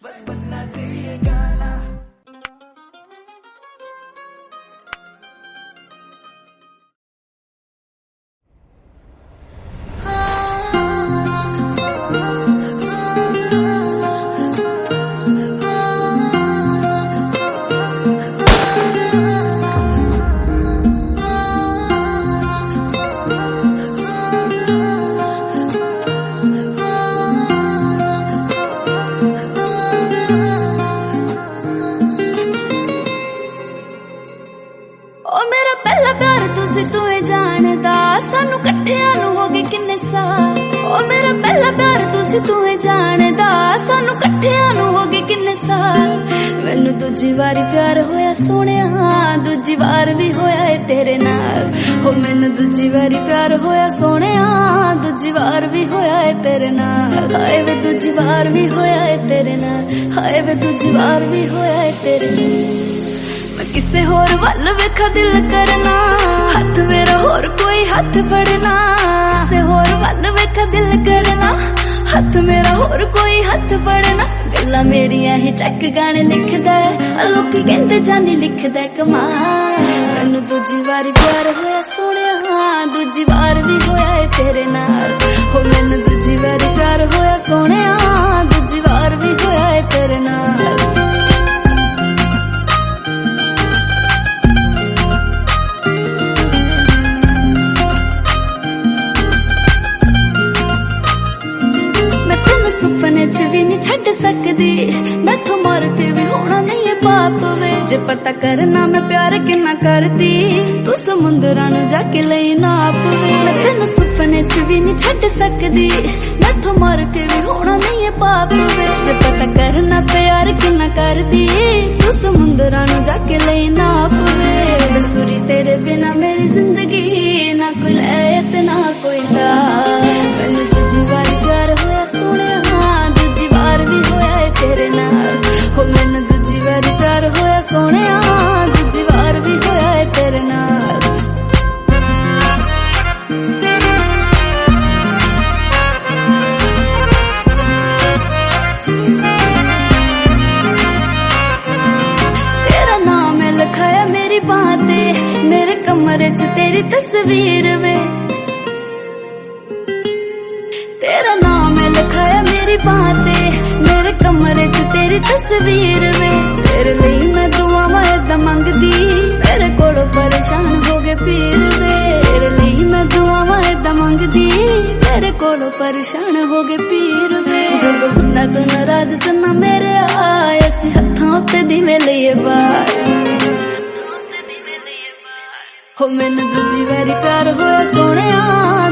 बजना चाहिए गाना। तू जानदा सानू कट्ठियां नू हो गए किन्ने साल। ओ मेरा पहला प्यार तू जानदा सानू कट्ठियां नू हो गए किन्ने साल। मैनू दूजी बारी प्यार होया सोहणिया, दूजी बार भी होया है तेरे नाल। हो मैनू दूजी बारी प्यार होया सोहणिया, दूजी बार भी होया है तेरे नाल। हाय वे दूजी बार भी होया है तेरे नाल, हाय वे दूजी बार भी होया है तेरे नाल। मैं किसे होर वल वेखा दिल करना, हाथ मेरा होर कोई हाथ फड़ना। किसे होर वल वेखा दिल करना, हाथ मेरा होर कोई हाथ फड़ना। गल्लां मेरियां ही चक गाने लिखदा है, लोकी कहंदे जानी लिखदा है कमाल। मैनू दूजी बारी प्यार होया सोहणिया, दूजी बार भी होया है तेरे नाल। हो मैनू दूजी बारी प्यार होया सोहणिया, दूजी बार भी होया है तेरे नाल। सुपने च भी नहीं छड़ सकदी, मैथों मर के भी होना नहीं है पाप वे। जे पता करना मैं प्यार किन्ना करदी, तू समुंदरां नू जाके लई नाप वे। मैं तेनू सुपने च भी नहीं छड़ सकदी, मैथों मर के भी होना नहीं है पाप वे। जे पता करना प्यार किन्ना करदी, तू समुंदरां नू जाके लई नाप वे। बेसुरी तेरे बिना मेरी जिंदगी, ना कोई लैत ना कोई दा। मैनू दूजी बार प्यार होया सोहणिया, दूजी बार भी होया है तेरे नाल। हो मैनू दूजी बार प्यार होया सोहणिया, दूजी बार भी होया है तेरे नाल। तेरा नाम है लिखाया मेरी बात, मेरे कमरे च तेरी तस्वीर वे। तेरा नाम है लिखाया मेरी बातें, मेरे कमरे च तेरी तस्वीर वे। तेरे लिए मैं दुआवां ऐदा मंगदी, मेरे कोलों परेशान हो गए पीर वे। तेरे लिए मैं दुआवां ऐदा मंगदी, मेरे कोलों परेशान हो गए पीर वे। जदों हुन्ना तो नाराज चन्ना मेरे आए, असी हत्थां उत्ते दिवे लईए बार। हो मैनू दूजी बारी प्यार होया सोहणिया,